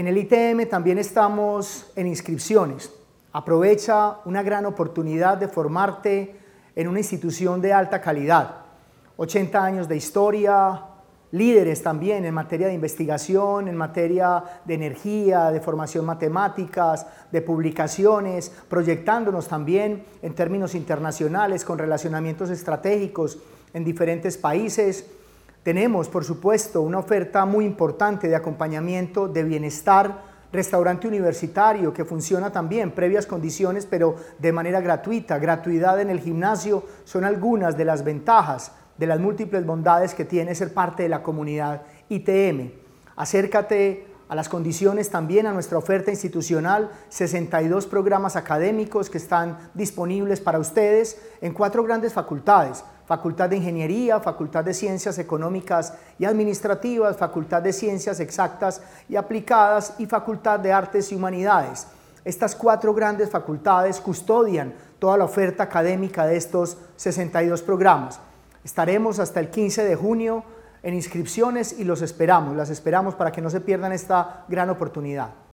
En el ITM también estamos en inscripciones. Aprovecha una gran oportunidad de formarte en una institución de alta calidad. 80 años de historia, líderes también en materia de investigación, en materia de energía, de formación matemáticas, de publicaciones, proyectándonos también en términos internacionales con relacionamientos estratégicos en diferentes países. Tenemos, por supuesto, una oferta muy importante de acompañamiento, de bienestar, restaurante universitario que funciona también, previas condiciones, pero de manera gratuita. Gratuidad en el gimnasio son algunas de las ventajas, de las múltiples bondades que tiene ser parte de la comunidad ITM. Acércate a las condiciones también, a nuestra oferta institucional, 62 programas académicos que están disponibles para ustedes en 4 grandes facultades: Facultad de Ingeniería, Facultad de Ciencias Económicas y Administrativas, Facultad de Ciencias Exactas y Aplicadas y Facultad de Artes y Humanidades. Estas 4 grandes facultades custodian toda la oferta académica de estos 62 programas. Estaremos hasta el 15 de junio en inscripciones y las esperamos para que no se pierdan esta gran oportunidad.